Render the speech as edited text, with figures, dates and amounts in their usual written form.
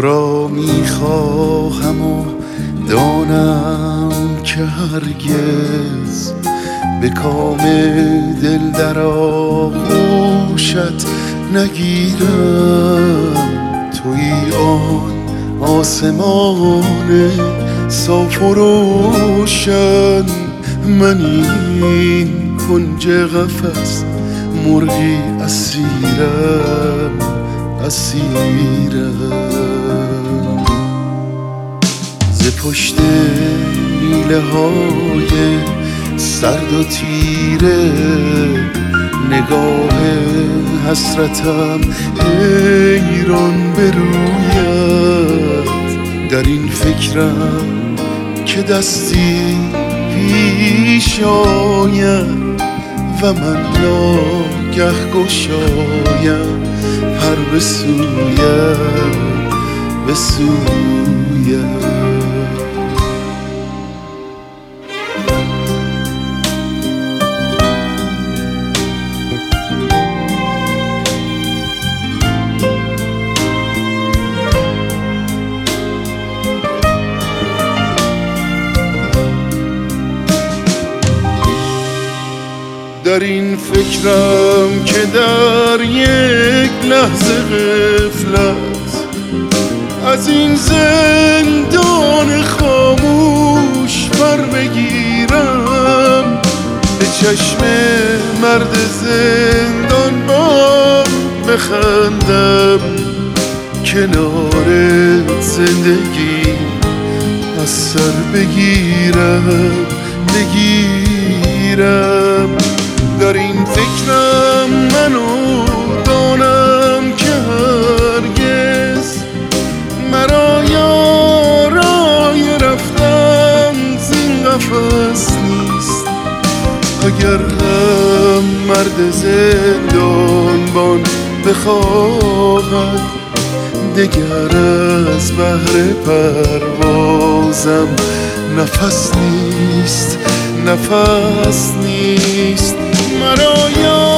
تو را میخواهم و دانم که هرگز به کام دل در آغوشت نگیرم. تویی آن آسمان صاف و روشن، من این کنج قفس مرغی اسیرم. ز پشت میله های سرد و تیره نگاه حسرتم حیران بروید. در این فکرم که دستی پیش آید و من ناگه گشایم پر به سویم. در این فکرم که در یک لحظه غفلت از این زندان خاموش پر بگیرم. به چشم مرد زندانبان بخندم، کنار زندگی از سر بگیرم. در این فکرم منو دانم که هرگز مرا یارای رفتن زین قفس نیست. اگر هم مرد زندانبان بخواهد دگر از بهر پروازم نفس نیست. مرا